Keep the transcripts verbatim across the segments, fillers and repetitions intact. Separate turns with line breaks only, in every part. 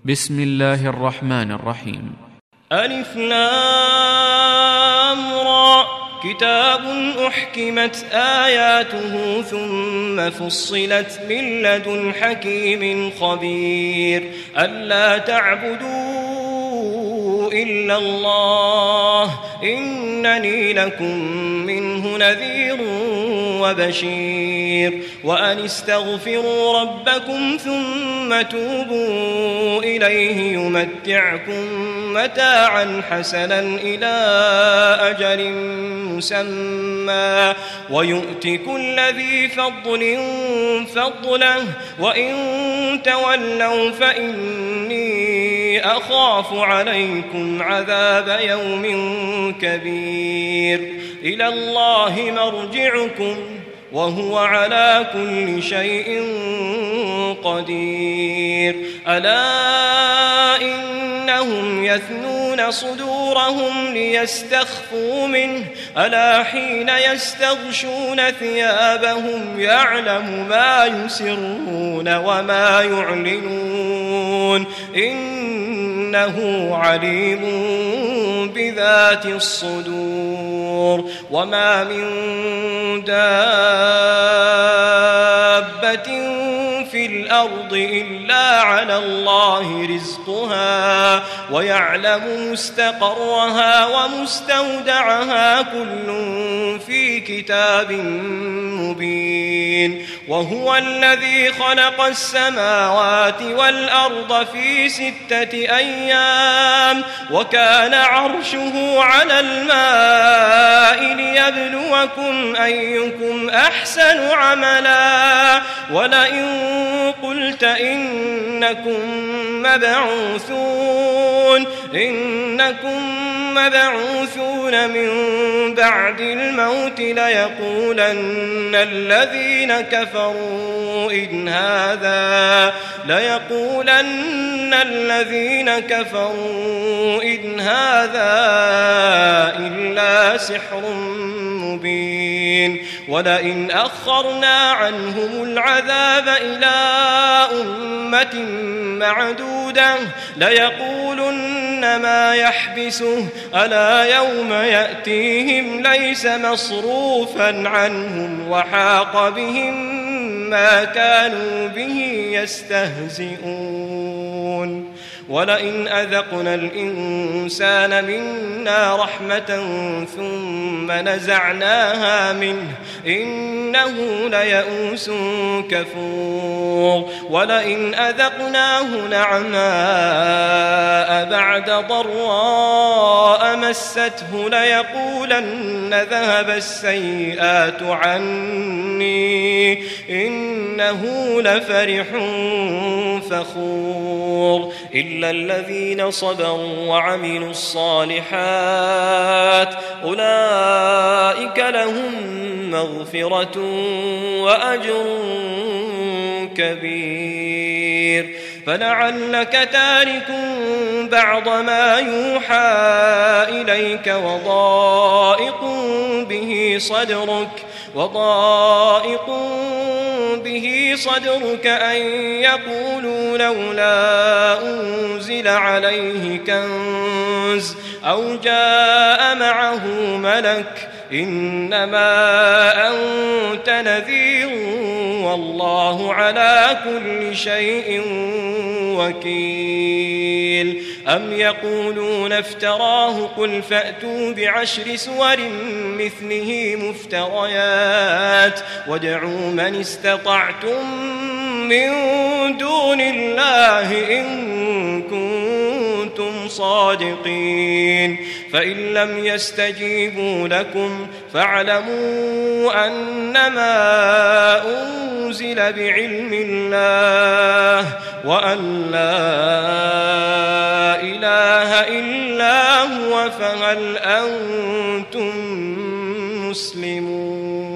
بسم الله الرحمن الرحيم.
ألف لام را كتاب أحكمت آياته ثم فصلت من لدن حكيم خبير ألا تعبدوا إلا الله إنني لكم منه نذير وبشير وأن استغفروا ربكم ثم توبوا إليه يمتعكم متاعا حسنا إلى أجل مسمى ويؤت كل ذي فضل فضله وإن تولوا فإني أخاف عليكم عذاب يوم كبير إلى الله مرجعكم وهو على كل شيء قدير ألا إنهم يثنون صدورهم ليستخفوا منه ألا حين يستغشون ثيابهم يعلم ما يسرون وما يعلنون إنه عليم بذات الصدور وما من دابة في الأرض إلا على الله رزقها ويعلم مستقرها ومستودعها كل في كتاب مبين وهو الذي خلق السماوات والأرض في ستة أيام وكان عرشه على الماء ليبلوكم أيكم أحسن عملا ولئن قلت إنكم مبعوثون إنكم مبعوثون من بعد الموت ليقولن الذين كفروا إن هذا ليقولن الذين كفروا إن هذا إلا سحر مبين ولئن أخرنا عنهم العذاب إلى أمة معدودة ليقولن ما يحبسه ألا يوم يأتيهم ليس مصروفا عنهم وحاق بهم ما كانوا به يستهزئون ولئن أذقنا الإنسان منا رحمة ثم نزعناها منه إنه ليئوس كفور ولئن أذقناه نعماء بعد ضراء مسته ليقولن ذهب السيئات عني إنه لفرح فخور إلا الذين صبروا وعملوا الصالحات أولئك لهم مغفرة وأجر كبير فلعلك تارك بعض ما يوحى إليك وضائق به صدرك وضائق به صدرك أن يقولوا لولا أنزل عليه كنز أو جاء معه ملك إنما أنت نذير والله على كل شيء وكيل أم يقولون افتراه قل فأتوا بعشر سور مثله مفتريات وادعوا من استطعتم من دون الله إن كنتم صادقين فإن لم يستجيبوا لكم فاعلموا أنما أنزل بعلم الله وأن لا إله إلا هو فهل أنتم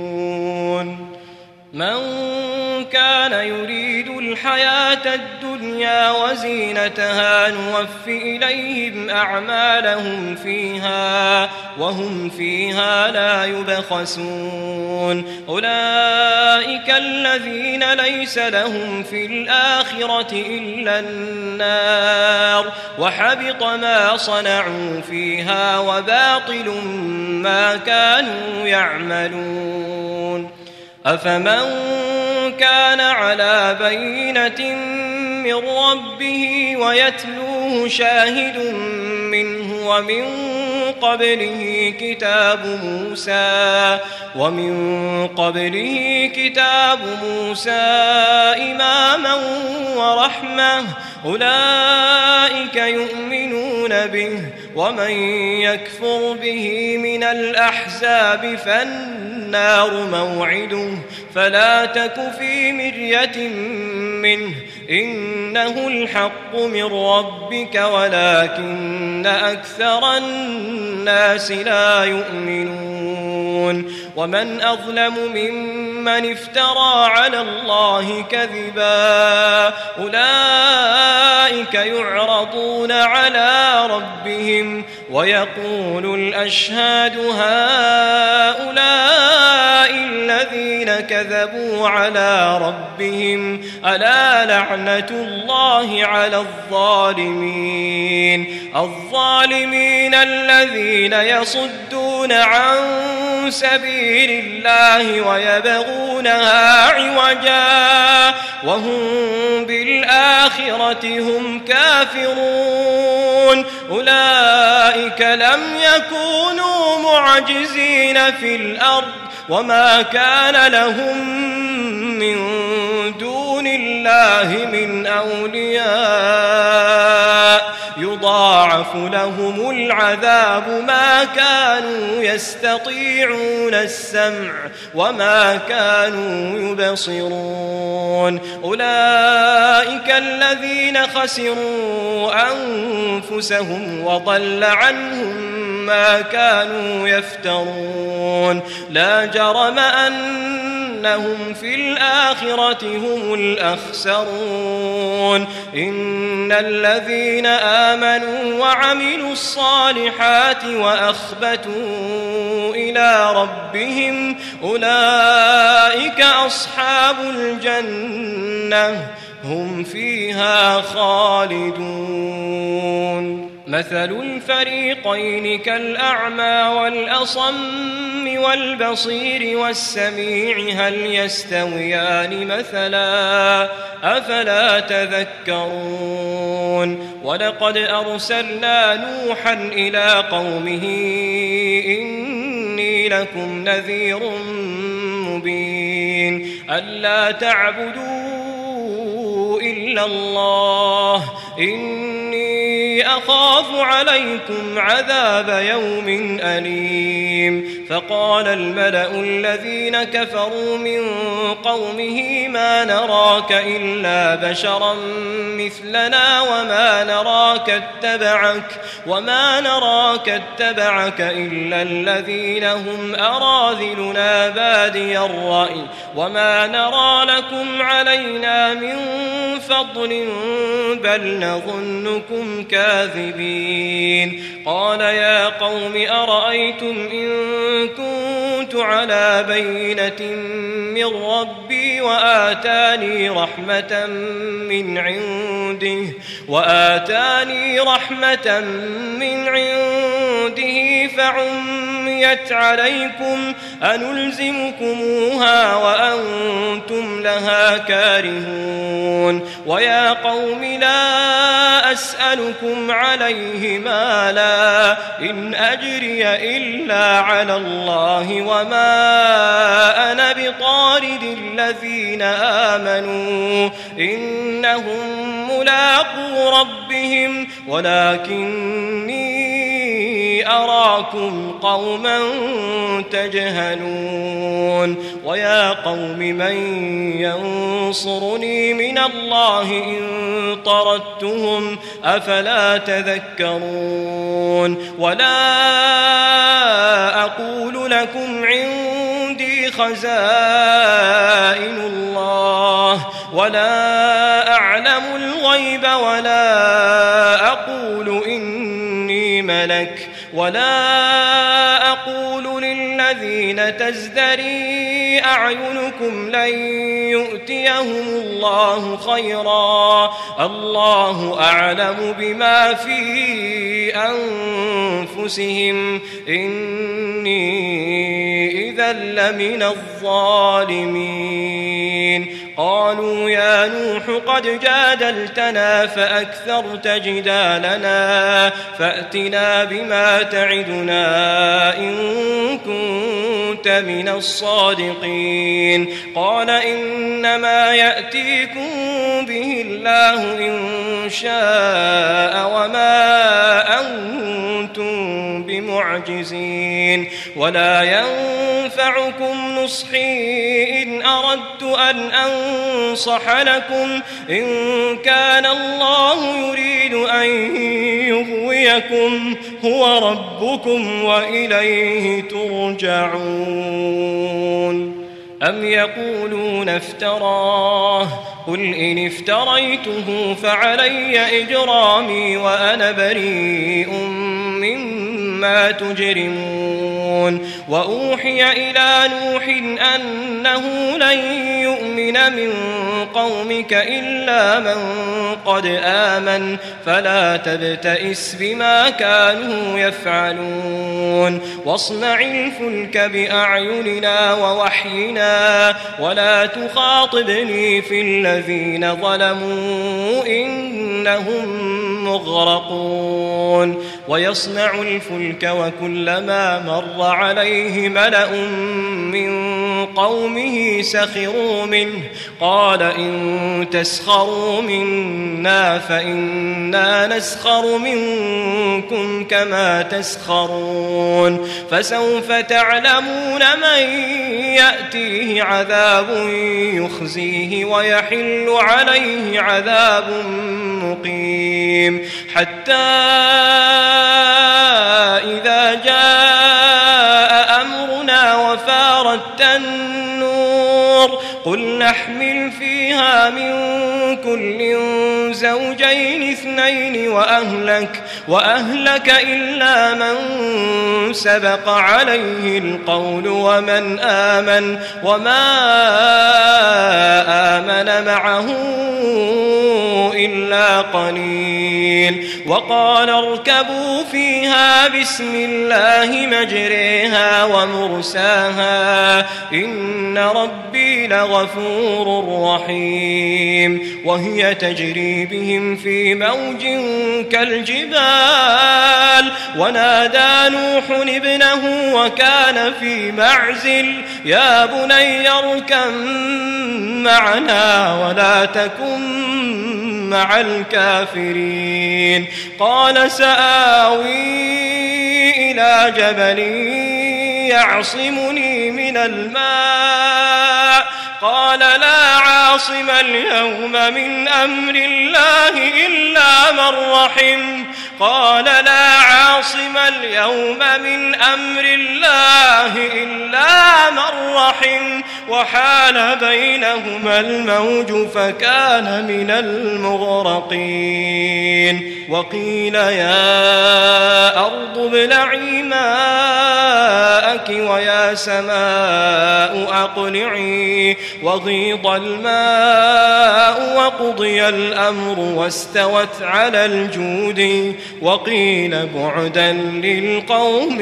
مسلمون من كان يريد الحياة الدنيا الدنيا وزينتها نوف إليهم أعمالهم فيها وهم فيها لا يبخسون أولئك الذين ليس لهم في الآخرة إلا النار وحبط ما صنعوا فيها وباطل ما كانوا يعملون أفمن كان على بينة من ربه ويتلوه شاهد منه ومن قبله كتاب موسى ومن قبله كتاب موسى إماما ورحمة أولئك يؤمنون به ومن يكفر به من الأحزاب فالنار موعده فلا تك في مرية منه إنه الحق من ربك ولكن أكثر الناس لا يؤمنون ومن أظلم ممن افترى على الله كذبا أولئك يعرضون على ربهم ويقول الأشهاد هؤلاء الذين كذبوا على ربهم ألا لعنة الله على الظالمين الظالمين الذين يصدون عن سبيل الله ويبغونها عوجا وهم بالآخرة هم كافرون أولئك لم يكونوا معجزين في الأرض وما كان لهم من دون الله من أولياء يضاعف لهم العذاب ما كانوا يستطيعون السمع وما كانوا يبصرون أولئك الذين خسروا أنفسهم وضل عنهم ما كانوا يفترون لا جرم أنهم في الآخرة هم الأخسرون إن الذين آمنوا وعملوا الصالحات وأخبتوا إلى ربهم أولئك أصحاب الجنة هم فيها خالدون مثل الفريقين كالأعمى والأصم والبصير والسميع هل يستويان مثلا أفلا تذكرون ولقد أرسلنا نوحا إلى قومه إني لكم نذير مبين ألا تعبدوا إلا الله إني أخاف عليكم عذاب يوم أليم فقال الملأ الذين كفروا من قومه ما نراك إلا بشرا مثلنا وما نراك اتبعك وما نراك اتبعك إلا الذين هم أراذلنا بادي الرأي وما نرى لكم علينا من فضل بل نظنكم كاذبين قال يا قوم أرأيتم إن كنت على بينة من ربي وآتاني رحمة من عنده وآتاني رحمة من عنده فعميت عليكم أنلزمكموها وأنتم لها كارهون ويا قوم لا أسألكم عليه مالا إن أجري إلا على الله وما أنا بطارد الذين آمنوا إنهم ملاقو ربهم ولكني أراكم قوما تجهلون ويا قوم من ينصرني من الله إن طردتهم أفلا تذكرون ولا أقول لكم عندي خزائن الله ولا أعلم الغيب الغيب ولا أقول إني ملك ولا أقول للذين تزدري أعينكم لن يؤتيهم الله خيرا الله أعلم بما في أنفسهم إني إذا لمن الظالمين قالوا يا نوح قد جادلتنا فأكثرت جدالنا فأتنا بما تعدنا إن كنت من الصادقين قال إنما يأتيكم به الله إن شاء وما أنتم بمعجزين ولا ينفعكم نصحي إن أردت أن أنصح لكم إن كان الله يريد أن يغويكم هو ربكم وإليه ترجعون أم يقولون افتراه قل إن افتريته فعلي إجرامي وأنا بريء مما تجرمون وأوحي إلى نوح أنه لن يؤمن من قومك إلا من قد آمن فلا تبتئس بما كانوا يفعلون واصنع الفلك بأعيننا ووحينا ولا تخاطبني في الذين ظلموا إنهم مغرقون ويصنع الفلك وكلما مر عليه ملأ من قومه سخروا منه قال إن تسخروا منا فإنا نسخر منكم كما تسخرون فسوف تعلمون من يأتيه عذاب يخزيه ويحل عليه عذاب مقيم حتى إذا جاء أمرنا وفارت النور قل نحمل فيها من كل زوجين اثنين وأهلك, وأهلك إلا من سبق عليه القول ومن آمن وما آمن معه إلا قليل وقال اركبوا فيها بسم الله مجريها ومرساها إن ربي لغفور رحيم وهي تجري بهم في موج كالجبال ونادى نوح ابنه وكان في معزل يا بني اركب معنا ولا تكن مع الكافرين قال سآوي إلى جبل يعصمني من الماء قال لا عاصم اليوم من أمر الله إلا من رحم قال لا عاصم اليوم من أمر الله إلا من رحم وحال بينهما الموج فكان من المغرقين وقيل يا أرض ابلعي ماءك ويا سماء أقلعي وغيض الماء وقضي الأمر واستوت على الجود وقيل بعدا للقوم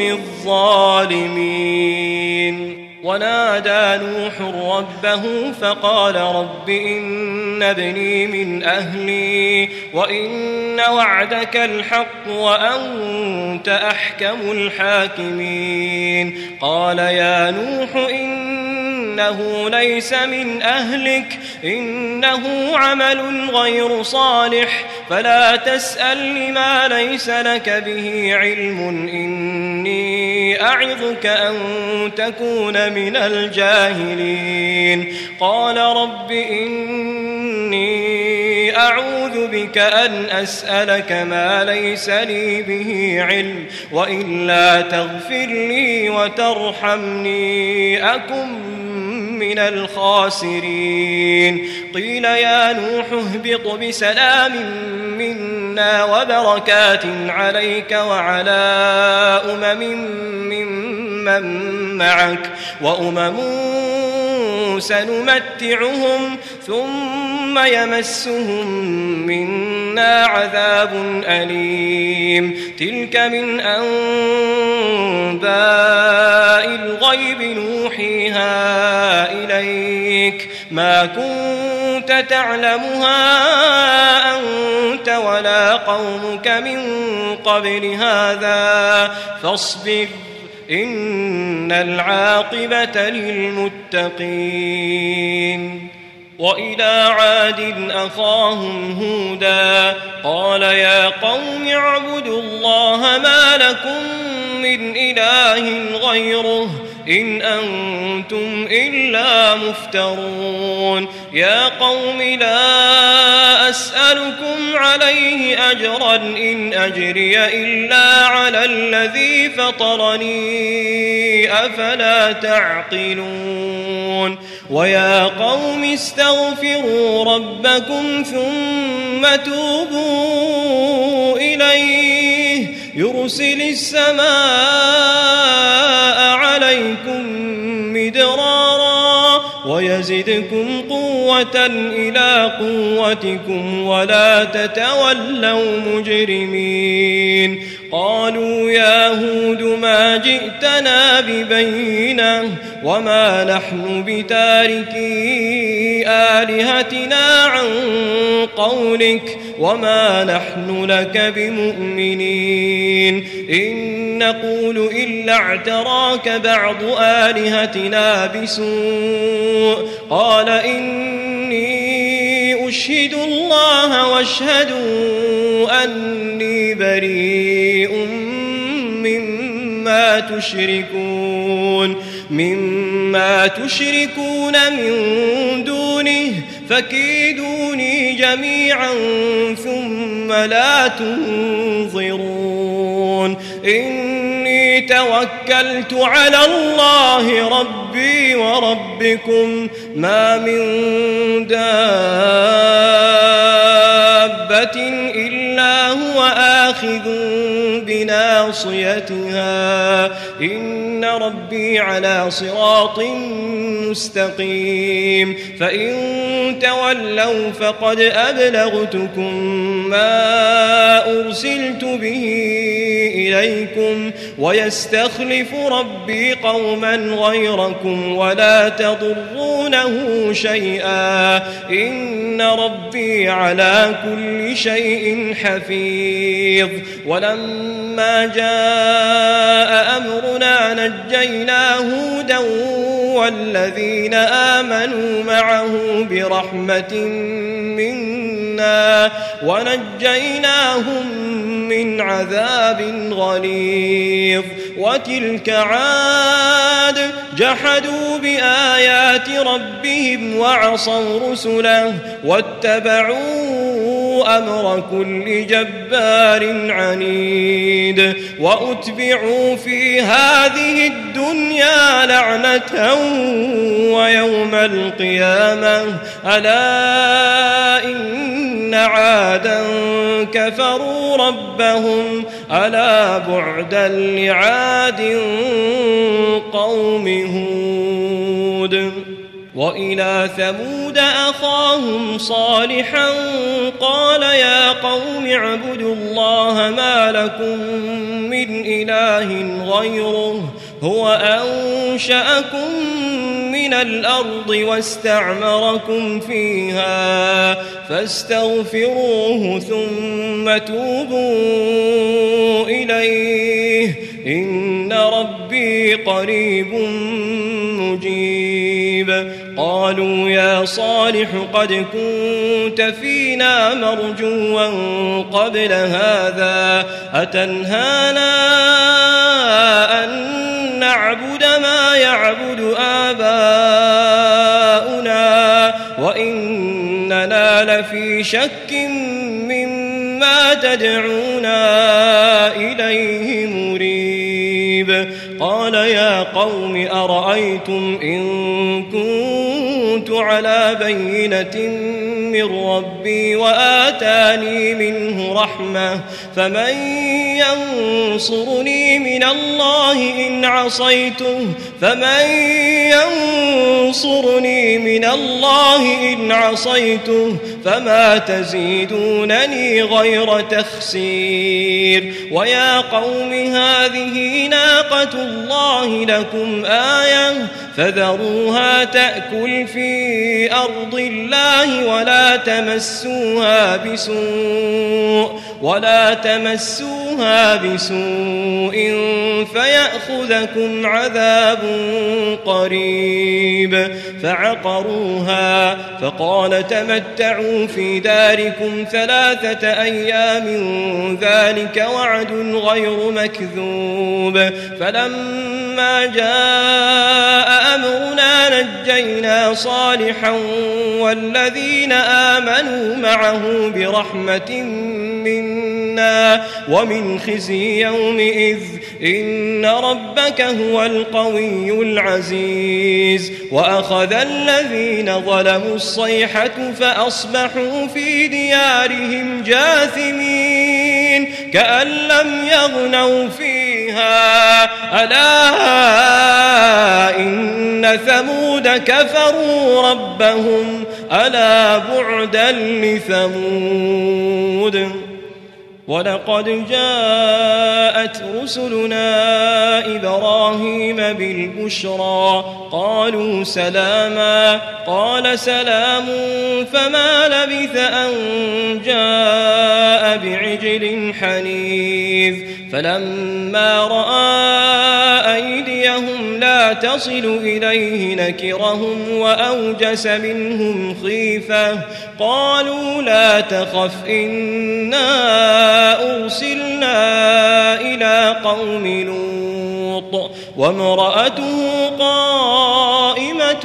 الظالمين ونادى نوح ربه فقال رب إن ابني من أهلي وإن وعدك الحق وأنت أحكم الحاكمين قال يا نوح إنه ليس من أهلك إنه عمل غير صالح فلا تسأل لما ليس لك به علم إني أعظك أن تكون من الجاهلين قال رب إني أعوذ بك أن أسألك ما ليس لي به علم وإلا تغفر لي وترحمني أكن من الخاسرين قيل يا نوح اهبط بسلام منا وبركات عليك وعلى أمم ممن معك وأمم سنمتعهم ثم يمسهم منا عذاب أليم تلك من أنباء الغيب نوحيها إليك ما كنت تعلمها أنت ولا قومك من قبل هذا فاصبر إن العاقبة للمتقين وإلى عاد أخاهم هودا قال يا قوم اعبدوا الله ما لكم من إله غيره إن أنتم إلا مفترون يا قوم لا أسألكم عليه أجرا إن أجري إلا على الذي فطرني أفلا تعقلون ويا قوم استغفروا ربكم ثم توبوا إليه يرسل السماء عليكم مدرارا ويزدكم قوة إلى قوتكم ولا تتولوا مجرمين قالوا يا هود ما جئتنا ببينة وما نحن بتاركي آلهتنا عن قولك وما نحن لك بمؤمنين إن نقول إلا اعتراك بعض آلهتنا بسوء قال إني أشهد الله واشهدوا أني بريء مما تشركون مما تشركون من دونه فكيدوني جميعا ثم لا تنظرون إني توكلت على الله ربي وربكم ما من دابة إلا هو آخذ بناصيتها إن ربي على صراط مستقيم فإن تولوا فقد أبلغتكم ما أرسلت به إليكم ويستخلف ربي قوما غيركم ولا تضرونه شيئا إن ربي على كل شيء حفيظ ولما جاء أمرنا نجينا هودا والذين آمنوا معه برحمة منا ونجيناهم من عذاب غليظ وتلك عاد جحدوا بآيات ربهم وعصوا رسله واتبعوا أمر كل جبار عنيد وأتبعوا في هذه الدنيا لعنة ويوم القيامة ألا إن عادا كفروا ربهم ألا بعدا لعاد قوم هود وإلى ثمود أخاهم صالحا قال يا قوم اعبدوا الله ما لكم من إله غيره هو أنشأكم من الأرض واستعمركم فيها فاستغفروه ثم توبوا إليه إن ربي قريب مجيب قالوا يا صالح قد كنت فينا مرجوا قبل هذا أتنهانا أن نعبد ما يعبد آباؤنا وإننا لفي شك مما تدعونا إليه مريب قال يا قوم أرأيتم إن كنتم على بينة من ربي وآتاني منه رحمة فمن ينصرني من الله إن عصيته فمن ينصرني من الله إن عصيته فما تزيدونني غير تخسير ويا قوم هذه ناقة الله لكم آية فذروها تأكل في أرض الله ولا تمسوها بسوء ولا تمسوها بسوء فيأخذكم عذاب قريب فعقروها فقال تمتعوا في داركم ثلاثة أيام ذلك وعد غير مكذوب فلما جاء أمرنا نجينا صالحا والذين آمنوا معه برحمة منا ومن خزي يومئذ إن ربك هو القوي العزيز وأخذ الذين ظلموا الصيحة فأصبحوا في ديارهم جاثمين كأن لم يغنوا فيها ألا إن ثمود كفروا ربهم ألا بعدا لثمود ولقد جاءت رسلنا إبراهيم بالبشرى قالوا سلاما قال سلام فما لبث أن جاء بعجل حنيذ فلما رأى أيديهم لا تصل إليه نكرهم وأوجس منهم خيفة قالوا لا تخف إنا أرسلنا إلى قوم لوط وامرأته قائمة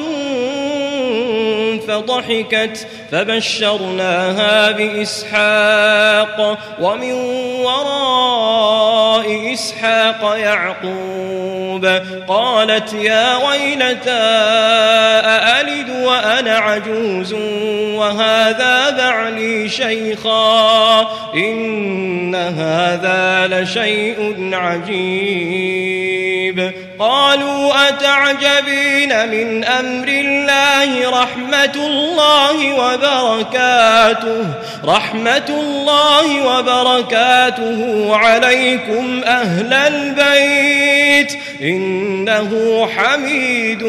فضحكت فبشرناها بإسحاق ومن وراء إسحاق يعقوب قالت يا ويلتى أألد وأنا عجوز وهذا بعلي شيخا إن هذا لشيء عجيب قالوا أتعجبين من أمر الله رحمة الله وبركاته رحمة الله وبركاته عليكم أهل البيت إنه حميد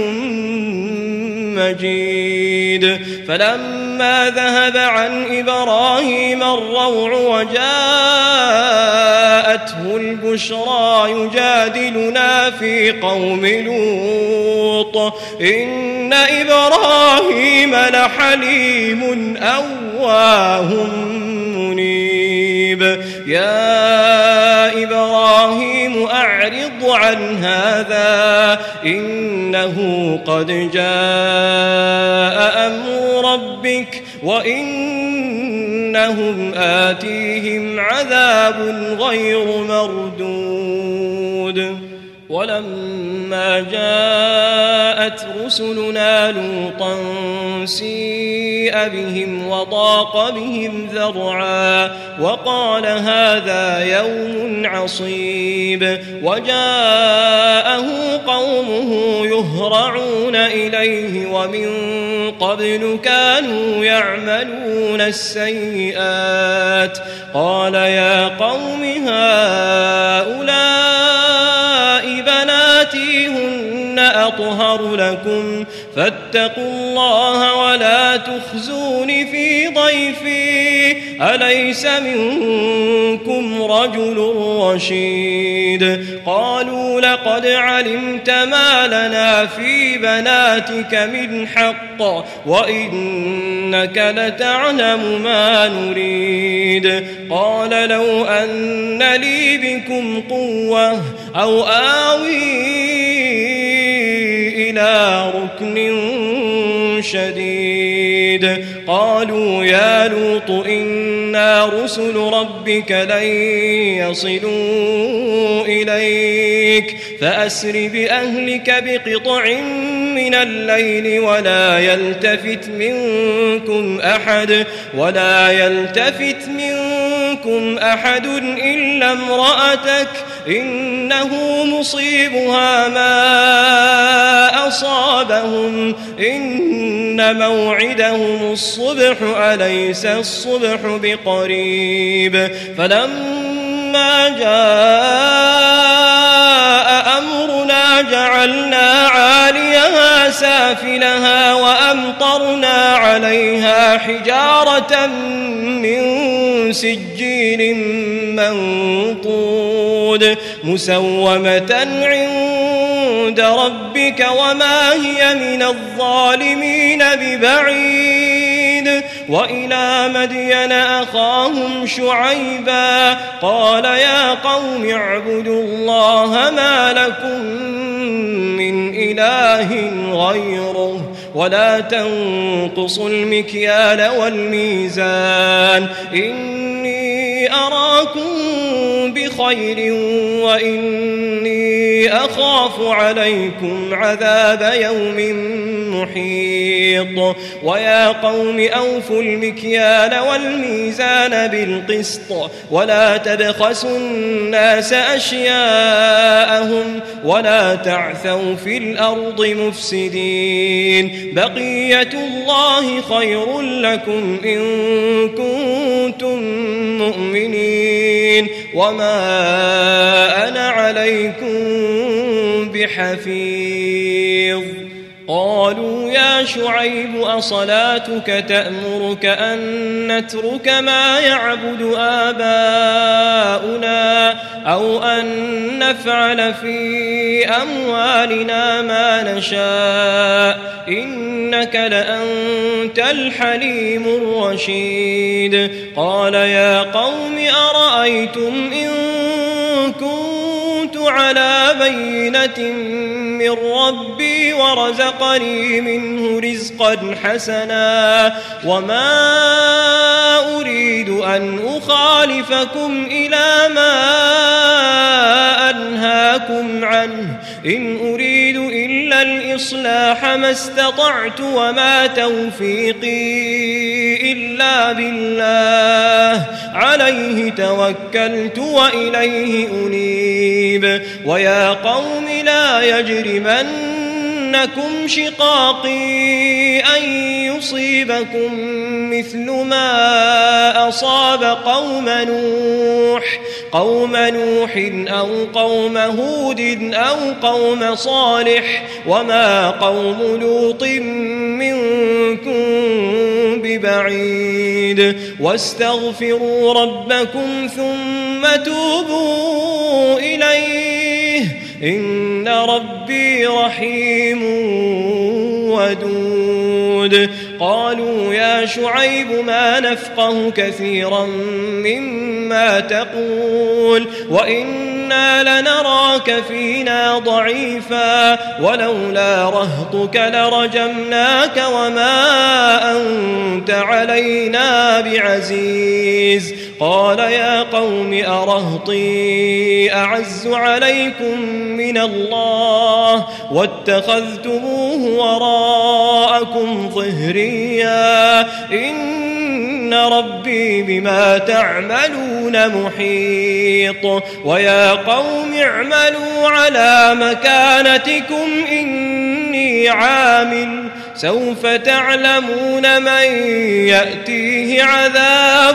مجيد فلما ذهب عن إبراهيم الروع وجاءته البشرى يجادلنا في قوم لوط إن إبراهيم لحليم أواه منيب يا إبراهيم أعرض عن هذا إنه قد جاء أمر ربك وإنهم آتيهم عذاب غير مردود ولما جاءت رسلنا لوطا سيء بهم وضاق بهم ذرعا وقال هذا يوم عصيب وجاءه قومه يهرعون إليه ومن قبل كانوا يعملون السيئات قال يا قوم هؤلاء بناتي هن أطهر لكم فاتقوا الله ولا تخزون في ضيفي أليس منكم رجل رشيد قالوا لقد علمت ما لنا في بناتك من حق وإنك لتعلم ما نريد قال لو أن لي بكم قوة أو آوي إلى ركن شديد قالوا يا لوط إنا رسل ربك لن يصلوا إليك فأسر بأهلك بقطع من الليل ولا يلتفت منكم أحد ولا يلتفت منكم أحد إلا امرأتك إنه مصيبها ما أصابهم إن موعدهم الصبح أليس الصبح بقريب فلما جاء أمرنا جعلنا عاليها سافلها وأمطرنا عليها حجارة من سجيل منضود مسومة عند ربك وما هي من الظالمين ببعيد وإلى مدين أخاهم شعيبا قال يا قوم اعبدوا الله ما لكم من إله غيره ولا تنقصوا المكيال والميزان إني أراكم بخير وإني أخاف عليكم عذاب يوم محيط ويا قوم أوفوا المكيال والميزان بالقسط ولا تبخسوا الناس أشياءهم ولا تعثوا في الأرض مفسدين بقية الله خير لكم إن كنتم مؤمنين وما أنا عليكم بحفيظ قالوا يا شعيب أصلاتك تأمرك أن نترك ما يعبد آباؤنا أو أن نفعل في أموالنا ما نشاء إنك لأنت الحليم الرشيد قال يا قوم أرأيتم إن كنت على بينة من ربي ورزقني منه رزقا حسنا وما أريد أن أخالفكم إلى ما أنهاكم عنه إن أريد إلا الإصلاح ما استطعت وما توفيقي إلا بالله عليه توكلت وإليه أنيب ويا قوم لا يجرمنكم شقاقي أن يصيبكم مثل ما أصاب قوم نوح قوم نوح أو قوم هود أو قوم صالح وما قوم لوط منكم ببعيد واستغفروا ربكم ثم توبوا إليه إن ربي رحيم ودود قالوا يا شعيب ما نفقه كثيرا مما تقول وإنا لنراك فينا ضعيفا ولولا رهطك لرجمناك وما أنت علينا بعزيز قال يا قوم أرهطي أعز عليكم من الله واتخذتموه وراءكم ظهريا إن ربي بما تعملون محيط ويا قوم اعملوا على مكانتكم إني عامل سوف تعلمون من يأتيه عذاب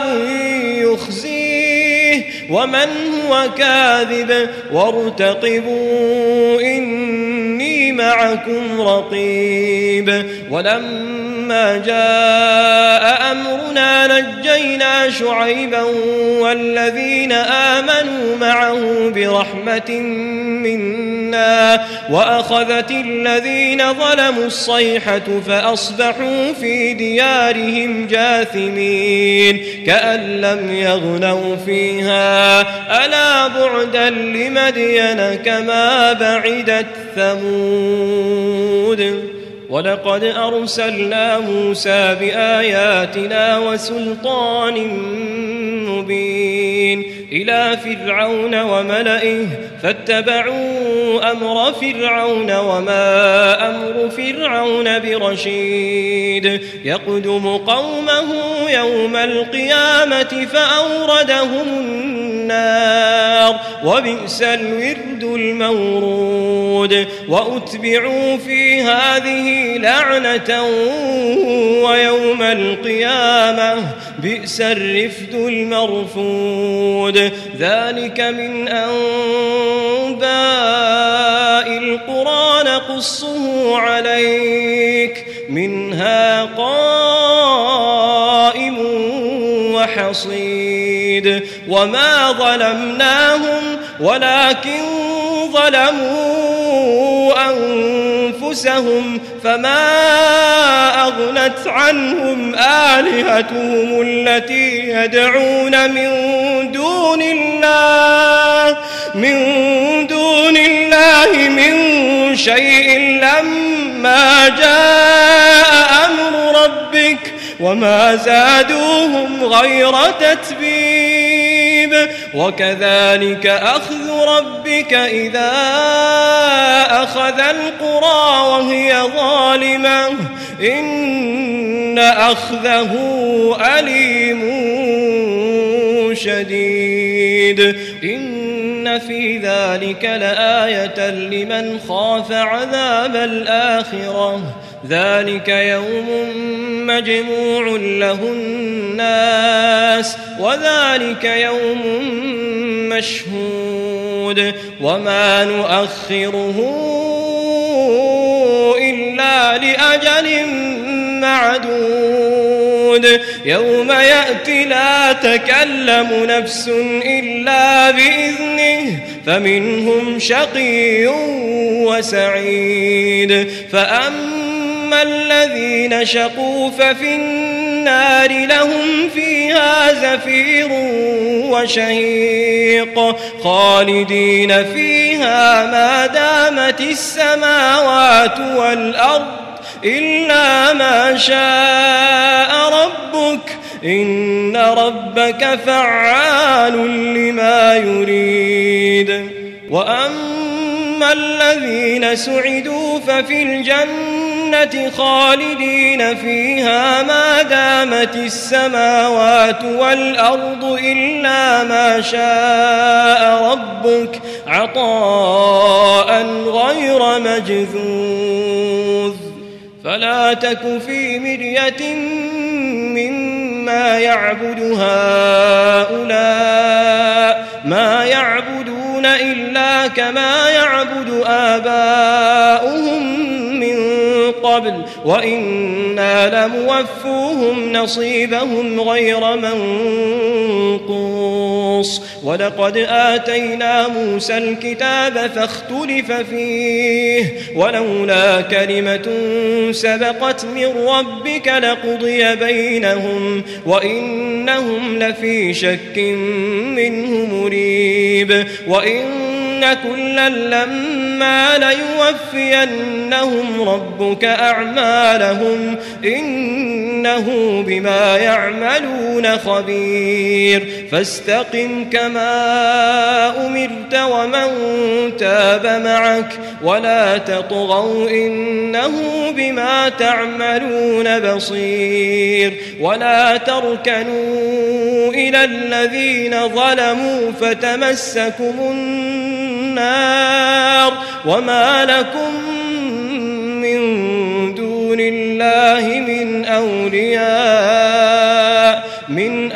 يخزيه ومن هو كاذب وارتقبوا إني معكم رقيب ولما جاء أمرنا نجينا شعيبا والذين آمنوا معه برحمة منا وأخذت الذين ظلموا الصيحة فأصبحوا في ديارهم جاثمين كأن لم يغنوا فيها ألا بعدا لمدين كما بعدت ثمود ولقد أرسلنا موسى بآياتنا وسلطان مبين إلى فرعون وملئه فاتبعوا أمر فرعون وما أمر فرعون برشيد يقدم قومه يوم القيامة فأوردهم النار وبئس الورد المورود وأتبعوا في هذه لعنة ويوم القيامة بئس الرفد المرفود ذلك من أنباء القرى نقصه عليك منها قائم وحصيد وما ظلمناهم ولكن ظلموا أنفسهم فما أغنت عنهم آلهتهم التي يدعون من دون الله من دون الله من شيء لما جاء أمر ربك وما زادوهم غير تتبيب وكذلك أخذ ربك إذا أخذ القرى وهي ظالمة إن أخذه أليم شديد إن في ذلك لآية لمن خاف عذاب الآخرة ذلك يوم مجموع له الناس وذلك يوم مشهود وما نؤخره إلا لأجل معدود يوم يأتي لا تكلم نفس إلا بإذنه فمنهم شقي وسعيد فأما الذين شقوا ففي النار لهم فيها زفير وشهيق خالدين فيها ما دامت السماوات والأرض إلا ما شاء ربك إن ربك فعال لما يريد وأما الذين سعدوا ففي الجنة خالدين فيها ما دامت السماوات والأرض إلا ما شاء ربك عطاء غير مجذوذ فلا تك في مرية مما يعبد هؤلاء ما يعبدون إلا كما يعبد آباؤهم من قبل وإنا لموفوهم نصيبهم غير منقوص ولقد آتينا موسى الكتاب فاختلف فيه ولولا كلمة سبقت من ربك لقضي بينهم وإنهم لفي شك منه مريب وإن كلا لما ليوفينهم ربك أعمالهم إنه بما يعملون خبير فاستقم كما أمرت ومن تاب معك ولا تطغوا إنه بما تعملون بصير ولا تركنوا إلى الذين ظلموا فتمسكم النار وما لكم من دون الله من أولياء من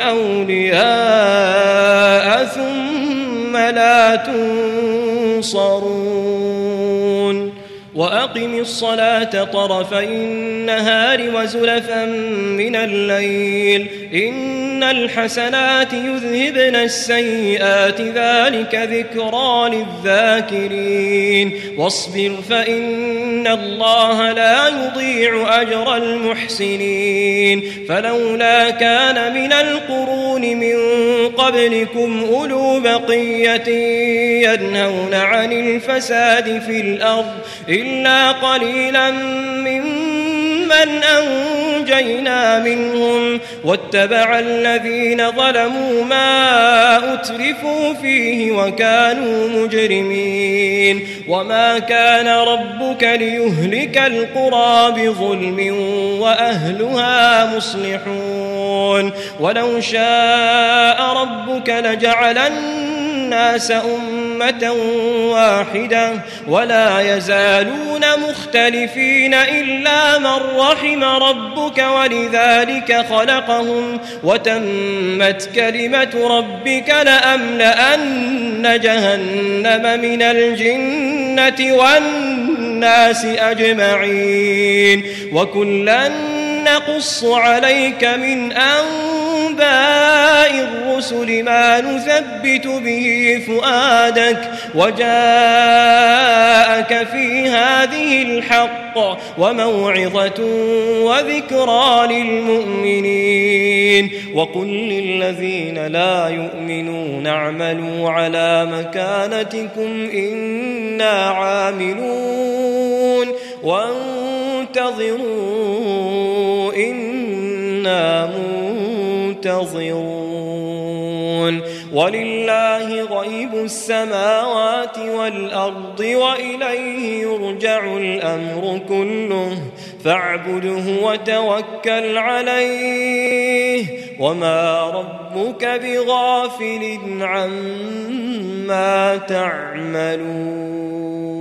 أولياء ثم لا تنصرون وأقم الصلاة طرفي النهار وزلفا من الليل إن الحسنات يذهبن السيئات ذلك ذكرى للذاكرين واصبر فإن الله لا يضيع أجر المحسنين فلولا كان من القرون من قبلكم أولو بقية ينهون عن الفساد في الأرض إلا قليلا ممن أنجينا منهم واتبع الذين ظلموا ما أترفوا فيه وكانوا مجرمين وما كان ربك ليهلك القرى بظلم وأهلها مصلحون ولو شاء ربك لجعل الناس أمة واحدة ولا يزالون مختلفين إلا من رحم ربك ولذلك خلقهم وتمت كلمة ربك لأملأن جهنم من الجنة والناس أجمعين وكلا نقص عليك من أنباء الرسل ما نثبت به فؤادك وجاءك في هذه الحق وموعظة وذكرى للمؤمنين وقل للذين لا يؤمنون اعملوا على مكانتكم إنا عاملون وانتظروا إنا منتظرون ولله غيب السماوات والأرض وإليه يرجع الأمر كله فاعبده وتوكل عليه وما ربك بغافل عما تعملون.